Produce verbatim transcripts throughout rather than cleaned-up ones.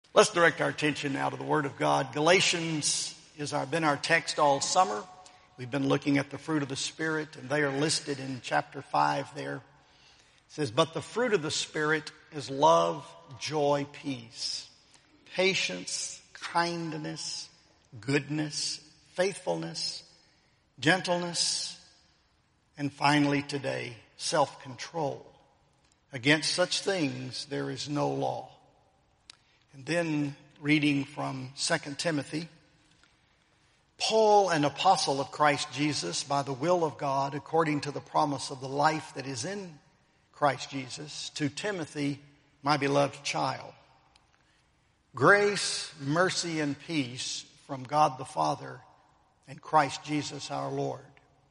Let's direct our attention now to the Word of God. Galatians has our, been our text all summer. We've been looking at the fruit of the Spirit, and they are listed in chapter five there. It says, but the fruit of the Spirit is love, joy, peace, patience, kindness, goodness, faithfulness, gentleness, and finally today, self-control. Against such things there is no law. And then reading from Second Timothy, Paul, an apostle of Christ Jesus, by the will of God, according to the promise of the life that is in Christ Jesus, to Timothy, my beloved child. Grace, mercy, and peace from God the Father and Christ Jesus our Lord.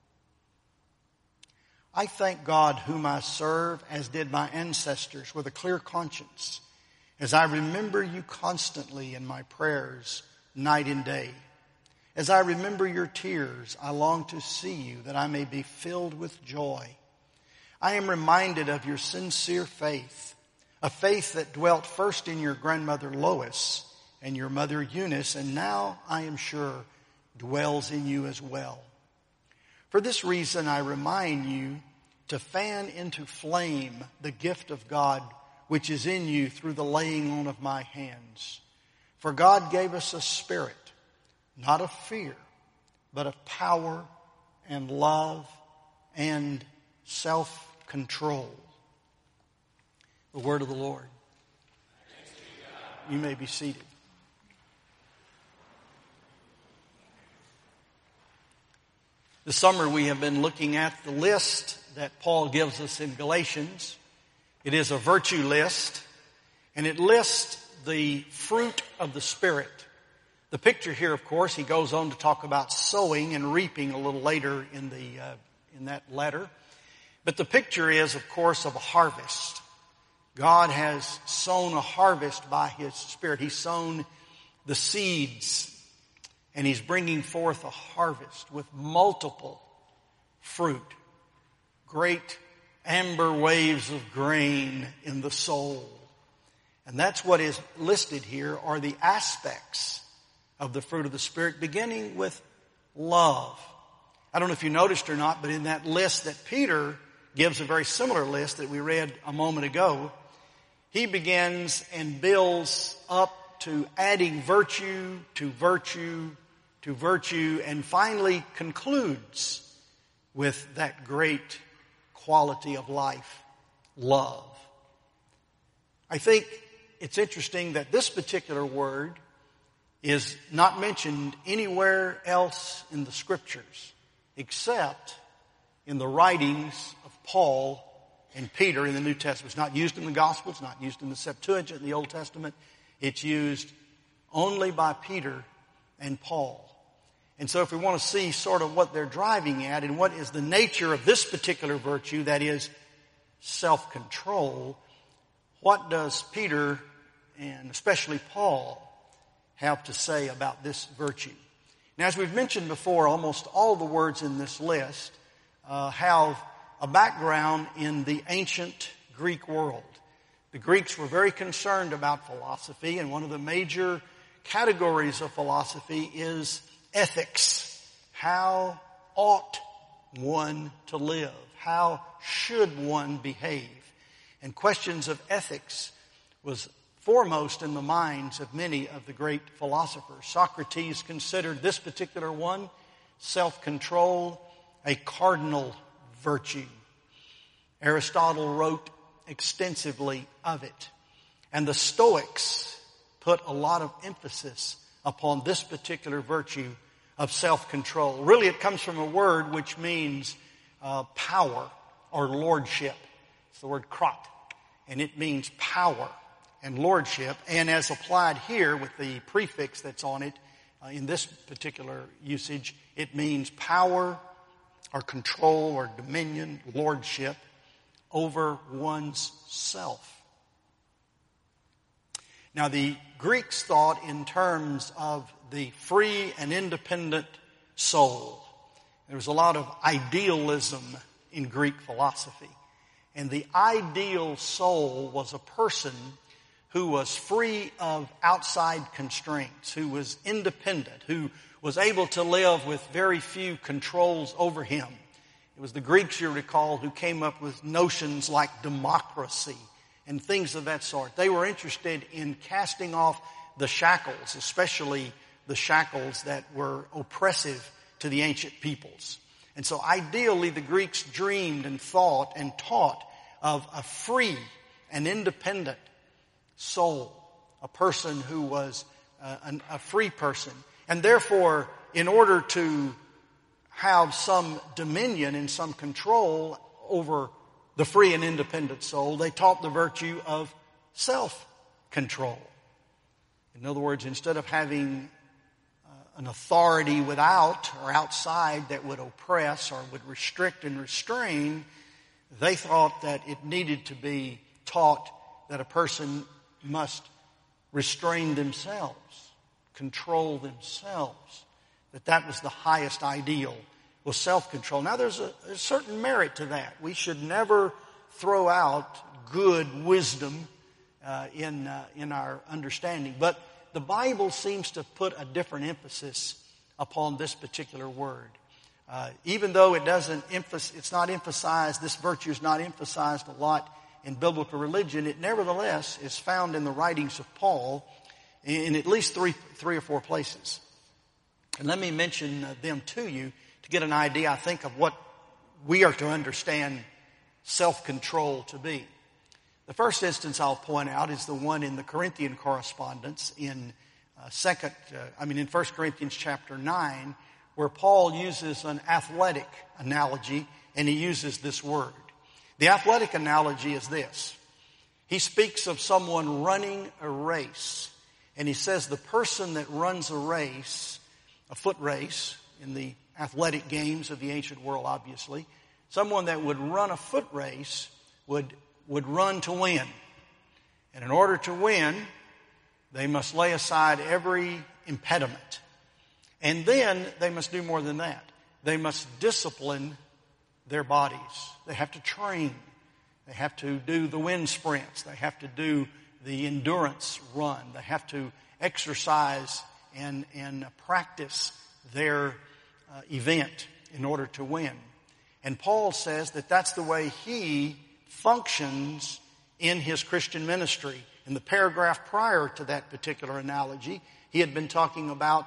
I thank God whom I serve, as did my ancestors, with a clear conscience, as I remember you constantly in my prayers, night and day. As I remember your tears, I long to see you, that I may be filled with joy. I am reminded of your sincere faith, a faith that dwelt first in your grandmother Lois and your mother Eunice, and now, I am sure, dwells in you as well. For this reason, I remind you to fan into flame the gift of God which is in you through the laying on of my hands. For God gave us a spirit, not of fear, but of power and love and self-control. The word of the Lord. You may be seated. This summer we have been looking at the list that Paul gives us in Galatians. It is a virtue list, and it lists the fruit of the Spirit. The picture here, of course, he goes on to talk about sowing and reaping a little later in the uh, in that letter. But the picture is, of course, of a harvest. God has sown a harvest by His Spirit. He's sown the seeds, and He's bringing forth a harvest with multiple fruit. Great amber waves of grain in the soul. And that's what is listed here, are the aspects of the fruit of the Spirit, beginning with love. I don't know if you noticed or not, but in that list that Peter gives, a very similar list that we read a moment ago, he begins and builds up to adding virtue to virtue to virtue, and finally concludes with that great quality of life, love. I think it's interesting that this particular word is not mentioned anywhere else in the Scriptures except in the writings of Paul and Peter in the New Testament. It's not used in the Gospels, not used in the Septuagint in the Old Testament. It's used only by Peter and Paul. And so if we want to see sort of what they're driving at and what is the nature of this particular virtue, that is self-control, what does Peter and especially Paul have to say about this virtue? Now, as we've mentioned before, almost all the words in this list uh, have a background in the ancient Greek world. The Greeks were very concerned about philosophy, and one of the major categories of philosophy is ethics. How ought one to live? How should one behave? And questions of ethics was foremost in the minds of many of the great philosophers. Socrates considered this particular one, self-control, a cardinal virtue. Aristotle wrote extensively of it. And the Stoics put a lot of emphasis upon this particular virtue of self-control. Really, it comes from a word which means uh, power or lordship. It's the word krat, and it means power and lordship. And as applied here with the prefix that's on it, uh, in this particular usage, it means power or control or dominion, lordship over one's self. Now, the Greeks thought in terms of the free and independent soul. There was a lot of idealism in Greek philosophy. And the ideal soul was a person who was free of outside constraints, who was independent, who was able to live with very few controls over him. It was the Greeks, you recall, who came up with notions like democracy and things of that sort. They were interested in casting off the shackles, especially the shackles that were oppressive to the ancient peoples. And so ideally the Greeks dreamed and thought and taught of a free and independent soul, a person who was uh, an, a free person. And therefore, in order to have some dominion and some control over the free and independent soul, they taught the virtue of self-control. In other words, instead of having uh, an authority without or outside that would oppress or would restrict and restrain, they thought that it needed to be taught that a person must restrain themselves, control themselves, that that was the highest ideal, was self-control. Now there's a, a certain merit to that. We should never throw out good wisdom uh, in uh, in our understanding. But the Bible seems to put a different emphasis upon this particular word. Uh, even though it doesn't emphasize, it's not emphasized, this virtue is not emphasized a lot in biblical religion, it nevertheless is found in the writings of Paul in at least three, three or four places. And let me mention them to you to get an idea, I think, of what we are to understand self-control to be. The first instance I'll point out is the one in the Corinthian correspondence in uh, second, uh, I mean in First Corinthians chapter nine, where Paul uses an athletic analogy and he uses this word. The athletic analogy is this. He speaks of someone running a race, and he says the person that runs a race, a foot race in the athletic games of the ancient world, obviously, someone that would run a foot race would, would run to win. And in order to win, they must lay aside every impediment. And then they must do more than that. They must discipline their bodies. They have to train. They have to do the wind sprints. They have to do the endurance run. They have to exercise and, and practice their uh, event in order to win. And Paul says that that's the way he functions in his Christian ministry. In the paragraph prior to that particular analogy, he had been talking about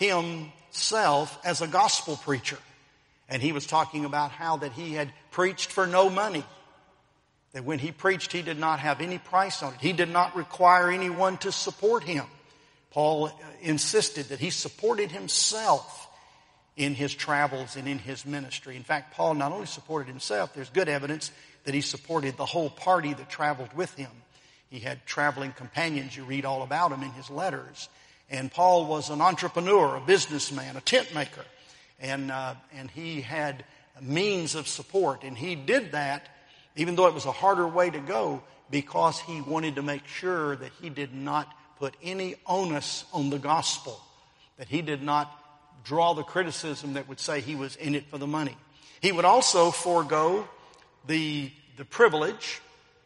himself as a gospel preacher. And he was talking about how that he had preached for no money. That when he preached, he did not have any price on it. He did not require anyone to support him. Paul insisted that he supported himself in his travels and in his ministry. In fact, Paul not only supported himself, there's good evidence that he supported the whole party that traveled with him. He had traveling companions. You read all about him in his letters. And Paul was an entrepreneur, a businessman, a tent maker. And, uh, and he had means of support. And he did that, even though it was a harder way to go, because he wanted to make sure that he did not put any onus on the gospel, that he did not draw the criticism that would say he was in it for the money. He would also forego the, the privilege,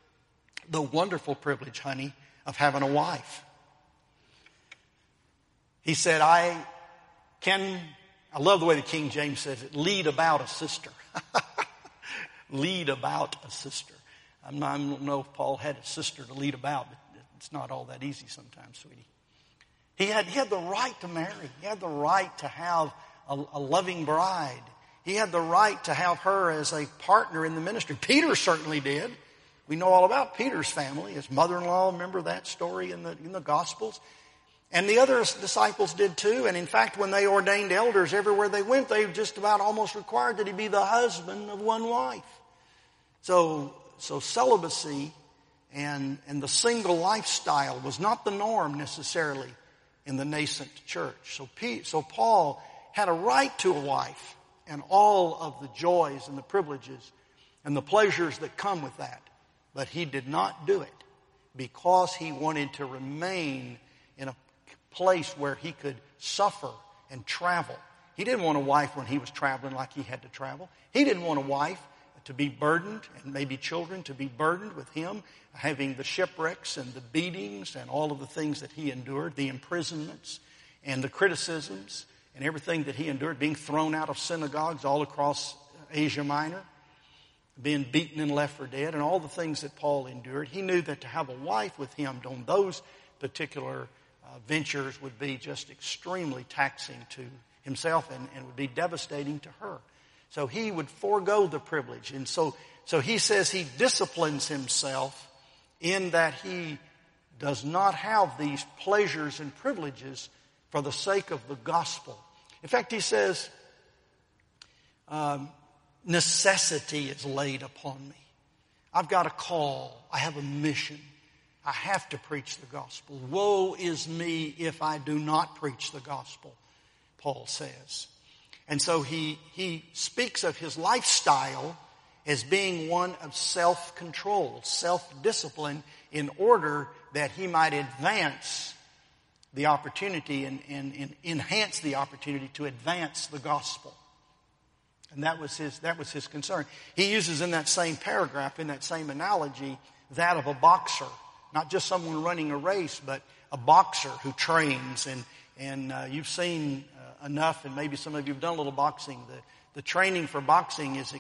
the wonderful privilege, honey, of having a wife. He said, I can, I love the way the King James says it, lead about a sister. Lead about a sister. I'm not, I don't know if Paul had a sister to lead about, but it's not all that easy sometimes, sweetie. He had, he had the right to marry. He had the right to have a, a loving bride. He had the right to have her as a partner in the ministry. Peter certainly did. We know all about Peter's family. His mother-in-law, remember that story in the, in the Gospels? And the other disciples did too. And in fact, when they ordained elders everywhere they went, they just about almost required that he be the husband of one wife. So, so celibacy and, and the single lifestyle was not the norm necessarily in the nascent church. So, P, so Paul had a right to a wife and all of the joys and the privileges and the pleasures that come with that. But he did not do it because he wanted to remain in a place where he could suffer and travel. He didn't want a wife when he was traveling like he had to travel. He didn't want a wife to be burdened, and maybe children to be burdened with him, having the shipwrecks and the beatings and all of the things that he endured, the imprisonments and the criticisms and everything that he endured, being thrown out of synagogues all across Asia Minor, being beaten and left for dead, and all the things that Paul endured. He knew that to have a wife with him on those particular uh, ventures would be just extremely taxing to himself and, and would be devastating to her. So he would forego the privilege. And so, so he says he disciplines himself in that he does not have these pleasures and privileges for the sake of the gospel. In fact, he says, um, necessity is laid upon me. I've got a call. I have a mission. I have to preach the gospel. Woe is me if I do not preach the gospel, Paul says. And so he, he speaks of his lifestyle as being one of self-control, self-discipline, in order that he might advance the opportunity and, and, and enhance the opportunity to advance the gospel. And that was his, that was his concern. He uses in that same paragraph, in that same analogy, that of a boxer. Not just someone running a race, but a boxer who trains. And, and uh, you've seen uh, enough, and maybe some of you have done a little boxing. The, the training for boxing is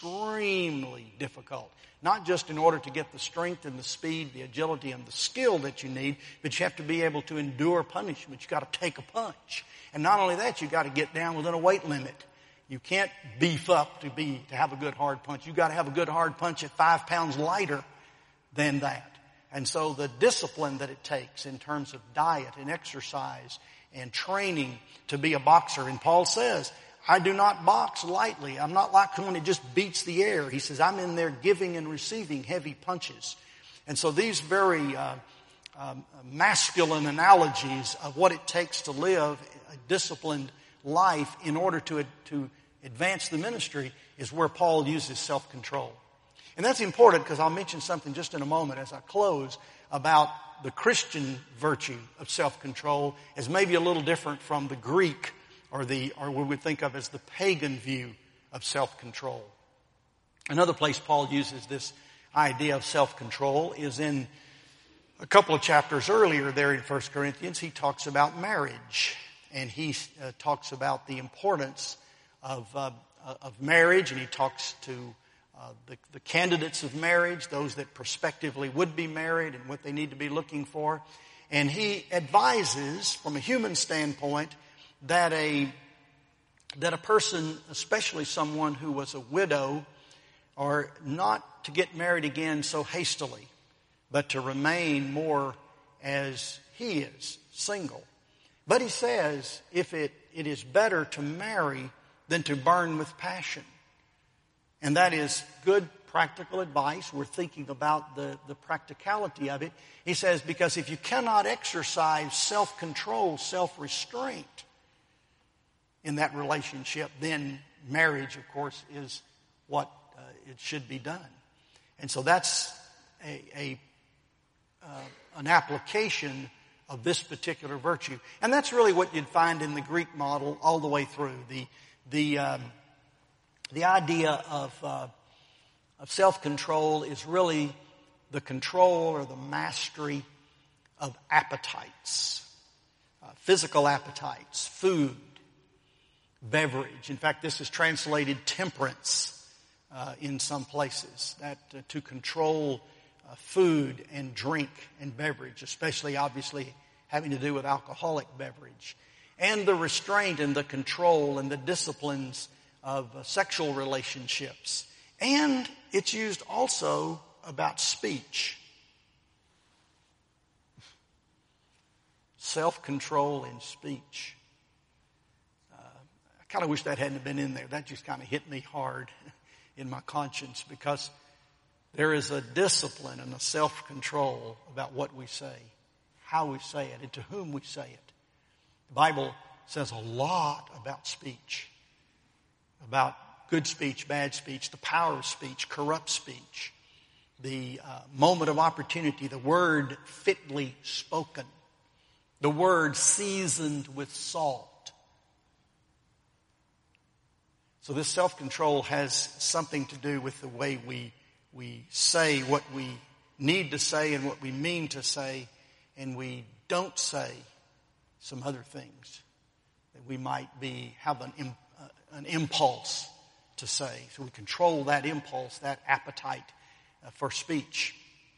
extremely difficult. Not just in order to get the strength and the speed, the agility and the skill that you need, but you have to be able to endure punishment. You've got to take a punch. And not only that, you've got to get down within a weight limit. You can't beef up to be to have a good hard punch. You've got to have a good hard punch at five pounds lighter than that. And so the discipline that it takes in terms of diet and exercise and training to be a boxer. And Paul says, I do not box lightly. I'm not like someone that just beats the air. He says, I'm in there giving and receiving heavy punches. And so these very uh, um, masculine analogies of what it takes to live a disciplined life in order to, to advance the ministry is where Paul uses self-control. And that's important because I'll mention something just in a moment as I close about the Christian virtue of self-control as maybe a little different from the Greek or the or what we think of as the pagan view of self-control. Another place Paul uses this idea of self-control is in a couple of chapters earlier there in First Corinthians. He talks about marriage, and he uh, talks about the importance of uh, of marriage, and he talks to uh, the, the candidates of marriage, those that prospectively would be married, and what they need to be looking for. And he advises, from a human standpoint, that a that a person, especially someone who was a widow, are not to get married again so hastily, but to remain more as he is, single. But he says, if it, it is better to marry than to burn with passion. And that is good practical advice. We're thinking about the, the practicality of it. He says, because if you cannot exercise self-control, self-restraint in that relationship, then marriage, of course, is what uh, it should be done. And so that's a, a uh, an application of this particular virtue. And that's really what you'd find in the Greek model all the way through. The the um, the idea of uh, of self-control is really the control or the mastery of appetites, uh, physical appetites, food, beverage. In fact, this is translated temperance uh, in some places, that uh, to control uh, food and drink and beverage, especially obviously having to do with alcoholic beverage, and the restraint and the control and the disciplines of uh, sexual relationships. And it's used also about speech. Self-control in speech. Uh, I kind of wish that hadn't been in there. That just kind of hit me hard in my conscience, because there is a discipline and a self-control about what we say, how we say it, and to whom we say it. The Bible says a lot about speech, about good speech, bad speech, the power of speech, corrupt speech, the uh, moment of opportunity, the word fitly spoken, the word seasoned with salt. So this self-control has something to do with the way we we say what we need to say and what we mean to say, and we don't say some other things that we might be have an, uh, an impulse to say. So we control that impulse, that appetite uh, for speech.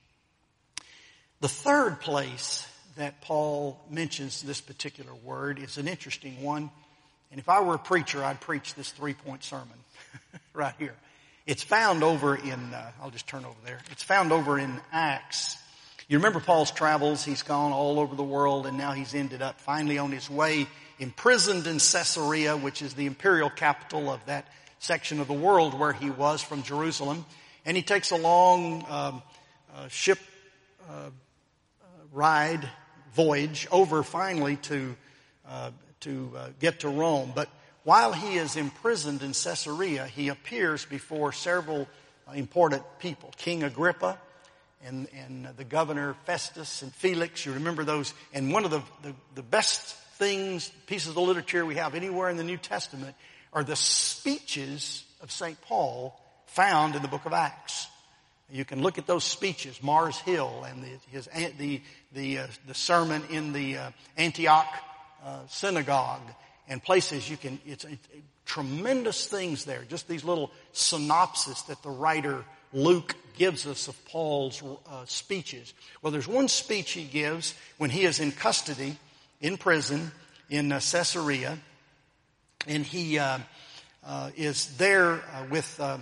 The third place that Paul mentions this particular word is an interesting one. And if I were a preacher, I'd preach this three-point sermon right here. It's found over in, uh, I'll just turn over there. It's found over in Acts. You remember Paul's travels. He's gone all over the world, and now he's ended up finally on his way, imprisoned in Caesarea, which is the imperial capital of that section of the world where he was from Jerusalem. And he takes a long um, uh, ship uh, ride, voyage, over finally to uh, to uh, get to Rome. But while he is imprisoned in Caesarea, he appears before several uh, important people. King Agrippa and, and the governor Festus and Felix. You remember those. And one of the, the, the best things, pieces of literature we have anywhere in the New Testament are the speeches of Saint Paul found in the book of Acts. You can look at those speeches, Mars Hill and the, his, the, the, uh, the sermon in the uh, Antioch uh, synagogue, and places you can, it's, it's tremendous things there. Just these little synopses that the writer Luke gives us of Paul's uh, speeches. Well, there's one speech he gives when he is in custody, in prison, in uh, Caesarea, and he uh, uh, is there uh, with uh,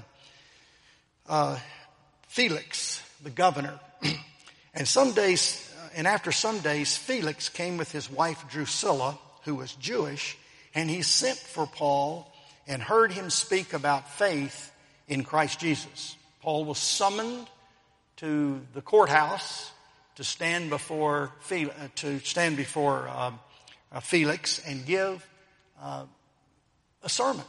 uh, Felix, the governor. And some days, uh, and after some days, Felix came with his wife Drusilla, who was Jewish, and he sent for Paul and heard him speak about faith in Christ Jesus. Paul was summoned to the courthouse to stand before Felix, to stand before uh, uh, Felix and give uh, a sermon.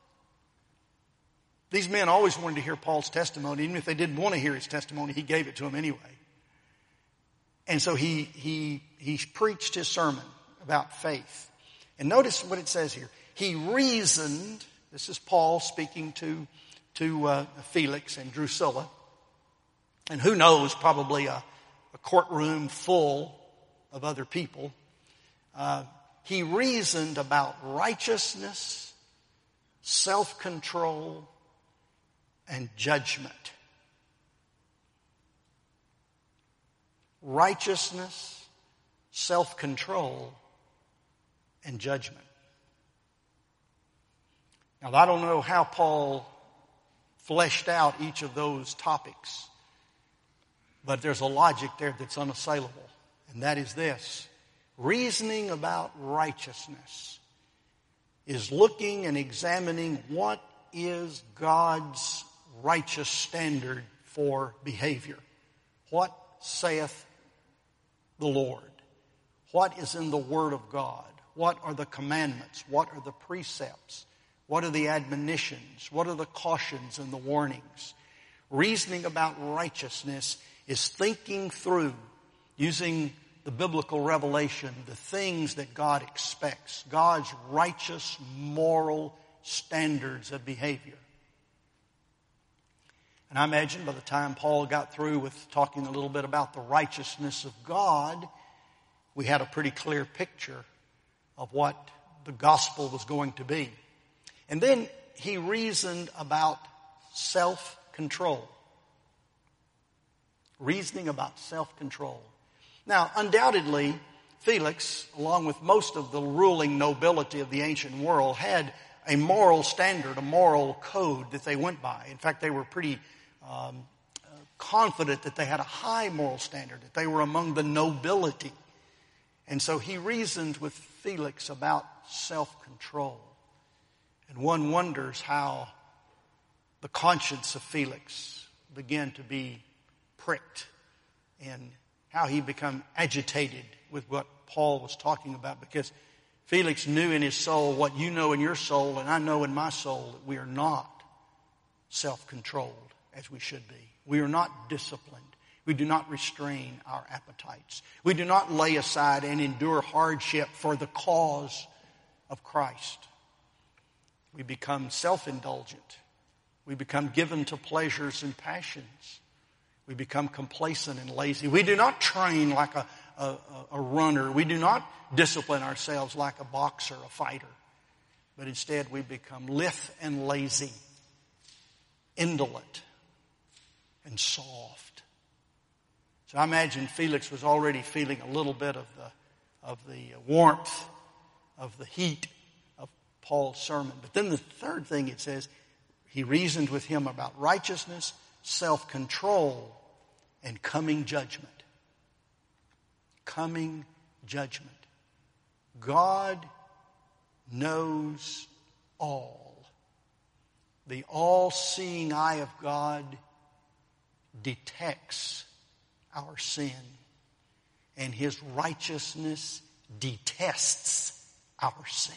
These men always wanted to hear Paul's testimony. Even if they didn't want to hear his testimony, he gave it to them anyway. And so he he he preached his sermon about faith. And notice what it says here. He reasoned, this is Paul speaking to, to uh, Felix and Drusilla, and who knows, probably a, a courtroom full of other people. Uh, he reasoned about righteousness, self-control, and judgment. Righteousness, self-control, and judgment. Now, I don't know how Paul fleshed out each of those topics, but there's a logic there that's unassailable, and that is this. Reasoning about righteousness is looking and examining what is God's righteous standard for behavior. What saith the Lord? What is in the Word of God? What are the commandments? What are the precepts? What are the admonitions? What are the cautions and the warnings? Reasoning about righteousness is thinking through, using the biblical revelation, the things that God expects, God's righteous, moral standards of behavior. And I imagine by the time Paul got through with talking a little bit about the righteousness of God, we had a pretty clear picture of what the gospel was going to be. And then he reasoned about self-control. Reasoning about self-control. Now, undoubtedly, Felix, along with most of the ruling nobility of the ancient world, had a moral standard, a moral code that they went by. In fact, they were pretty um, confident that they had a high moral standard, that they were among the nobility. And so he reasoned with Felix about self-control. And one wonders how the conscience of Felix began to be pricked and how he became agitated with what Paul was talking about, because Felix knew in his soul what you know in your soul, and I know in my soul, that we are not self-controlled as we should be. We are not disciplined. We do not restrain our appetites. We do not lay aside and endure hardship for the cause of Christ. We become self-indulgent. We become given to pleasures and passions. We become complacent and lazy. We do not train like a, a, a runner. We do not discipline ourselves like a boxer, a fighter. But instead we become lithe and lazy, indolent and soft. So I imagine Felix was already feeling a little bit of the, of the warmth, of the heat of Paul's sermon. But then the third thing it says, he reasoned with him about righteousness, self-control, and coming judgment. Coming judgment. God knows all. The all-seeing eye of God detects our sin, and His righteousness detests our sin.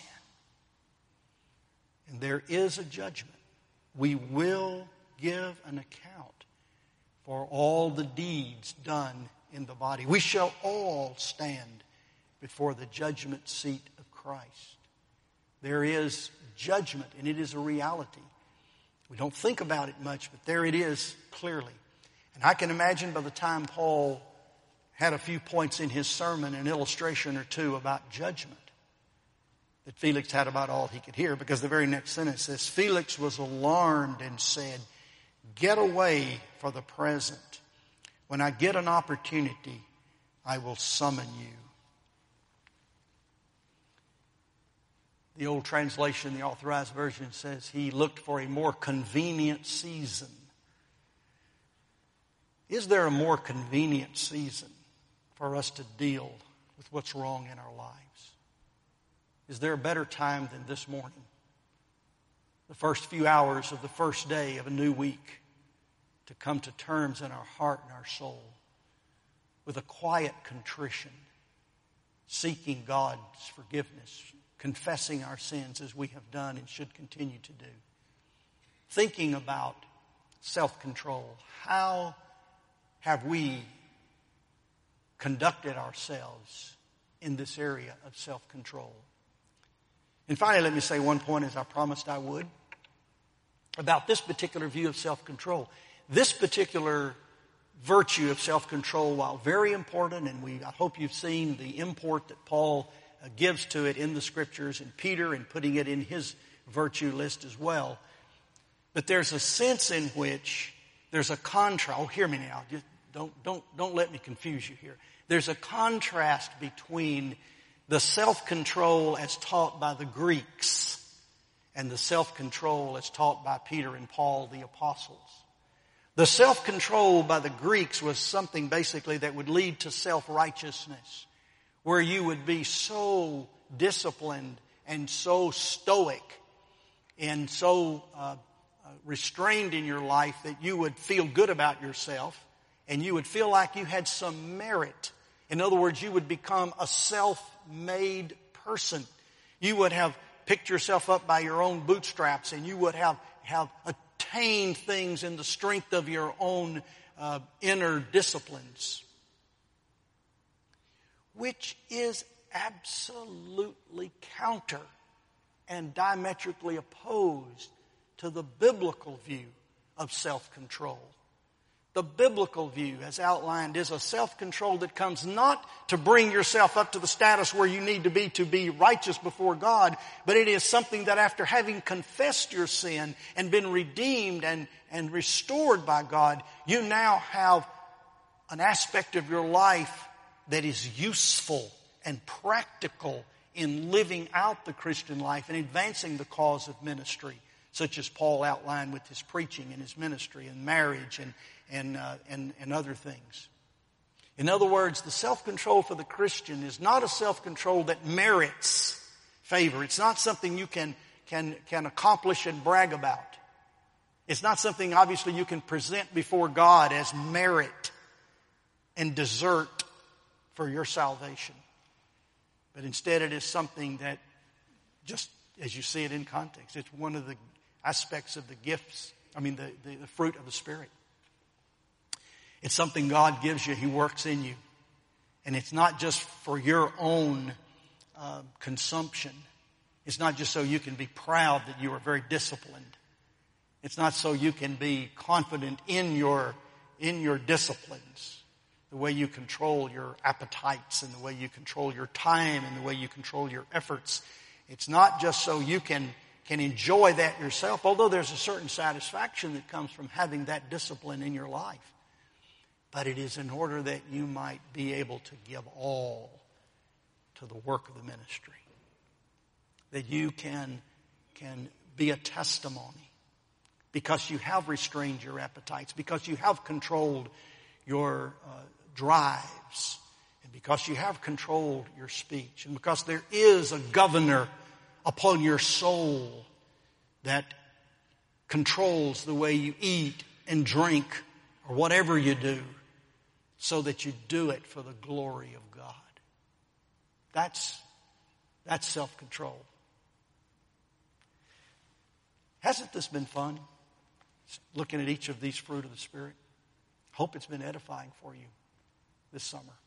And there is a judgment. We will give an account for all the deeds done in the body. We shall all stand before the judgment seat of Christ. There is judgment, and it is a reality. We don't think about it much, but there it is clearly. And I can imagine by the time Paul had a few points in his sermon, an illustration or two about judgment, that Felix had about all he could hear, because the very next sentence says, Felix was alarmed and said, "Get away for the present. When I get an opportunity, I will summon you." The old translation, the Authorized Version, says he looked for a more convenient season. Is there a more convenient season for us to deal with what's wrong in our lives? Is there a better time than this morning? The first few hours of the first day of a new week, to come to terms in our heart and our soul with a quiet contrition, seeking God's forgiveness, confessing our sins as we have done and should continue to do. Thinking about self-control. How have we conducted ourselves in this area of self-control? And finally, let me say one point, as I promised I would, about this particular view of self-control. This particular virtue of self-control, while very important, and we I hope you've seen the import that Paul uh, gives to it in the Scriptures, and Peter in putting it in his virtue list as well. But there's a sense in which there's a contrast. Oh, hear me now. Just don't, don't, don't let me confuse you here. There's a contrast between the self-control as taught by the Greeks and the self-control as taught by Peter and Paul, the apostles. The self-control by the Greeks was something basically that would lead to self-righteousness, where you would be so disciplined and so stoic and so uh, restrained in your life that you would feel good about yourself and you would feel like you had some merit. In other words, you would become a self-made person. You would have picked yourself up by your own bootstraps, and you would have, have attained things in the strength of your own uh, inner disciplines, which is absolutely counter and diametrically opposed to the biblical view of self-control. The biblical view, as outlined, is a self-control that comes not to bring yourself up to the status where you need to be to be righteous before God, but it is something that after having confessed your sin and been redeemed and, and restored by God, you now have an aspect of your life that is useful and practical in living out the Christian life and advancing the cause of ministry, such as Paul outlined with his preaching and his ministry and marriage and and, uh, and, and other things. In other words, the self-control for the Christian is not a self-control that merits favor. It's not something you can, can, can accomplish and brag about. It's not something, obviously, you can present before God as merit and desert for your salvation. But instead, it is something that, just as you see it in context, it's one of the aspects of the gifts, I mean, the, the, the fruit of the Spirit. It's something God gives you. He works in you. And it's not just for your own uh, consumption. It's not just so you can be proud that you are very disciplined. It's not so you can be confident in your, in your disciplines, the way you control your appetites and the way you control your time and the way you control your efforts. It's not just so you can, can enjoy that yourself, although there's a certain satisfaction that comes from having that discipline in your life. But it is in order that you might be able to give all to the work of the ministry. That you can, can be a testimony because you have restrained your appetites, because you have controlled your uh, drives, and because you have controlled your speech, and because there is a governor upon your soul that controls the way you eat and drink or whatever you do, so that you do it for the glory of God. That's, that's self-control. Hasn't this been fun? Looking at each of these fruit of the Spirit. Hope it's been edifying for you this summer.